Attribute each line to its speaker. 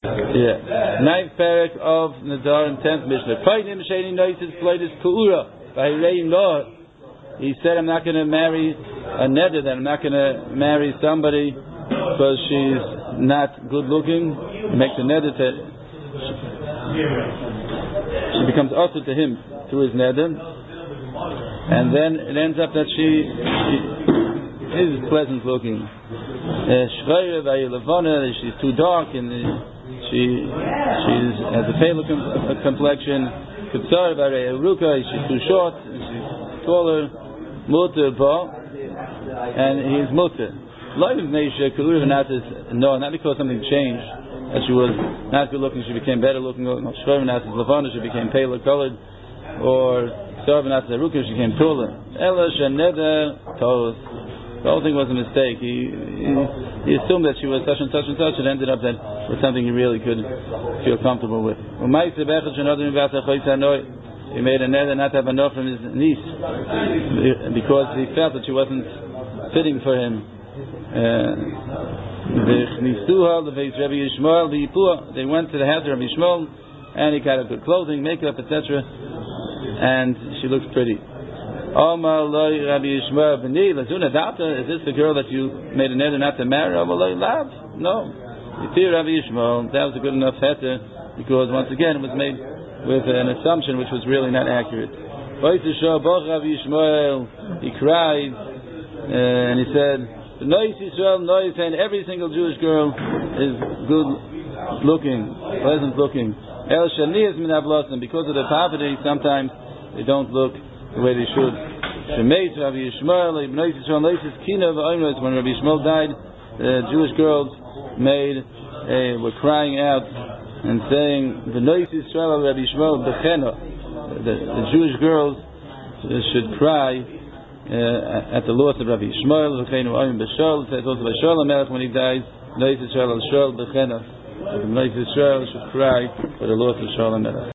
Speaker 1: Yeah. Ninth parak of Nadar and 10th Mishnah. Painim Sheni Noises Pleitis Kuura. By Rein Law, he said, I'm not going to marry a neder, that I'm not going to marry somebody because she's not good looking. Makes a neder to. She becomes also to him through his neder. And then it ends up that she is pleasant looking. She's too dark and she has a pale complexion. She's too short. She's taller. Mutter ba, and he's mutter. No, not because something changed. That she was not good looking, she became better looking. She became paler colored, or she became taller. The whole thing was a mistake. He assumed that she was such and such and such. It ended up that it was something he really could feel comfortable with. He made a neder not to have enough from his niece because he felt that she wasn't fitting for him. They went to the house of Rabbi Yishmael, and he got good clothing, makeup, etc., and she looked pretty. Omar loy Rabbi Yishmael b'ni lazuna data. Is this the girl that you made a neder not to marry? Omar loy lav. No. Rabbi Yishmael, that was a good enough heter because once again it was made with an assumption which was really not accurate. Rabbi Yishmael, he cried and he said, "Nois Yisrael, nois," and every single Jewish girl is good looking, pleasant looking. El shani is min hablasim, because of their poverty, sometimes they don't look the way they should. Shemeit Rabbi Yishmael, Nois Yisrael, nois is kina v'oimros. When Rabbi Yishmael died, the Jewish girls were crying out and saying, "The Nois Yisrael Rabbi Yishmael b'chena." The Jewish girls should cry at the loss of Rabbi Yishmael. V'cheinu oim b'shol. It says also by Shaul HaMelech when he dies, Nois Yisrael al Shaul b'chena. The Nois Yisrael should cry for the loss of Shaul HaMelech.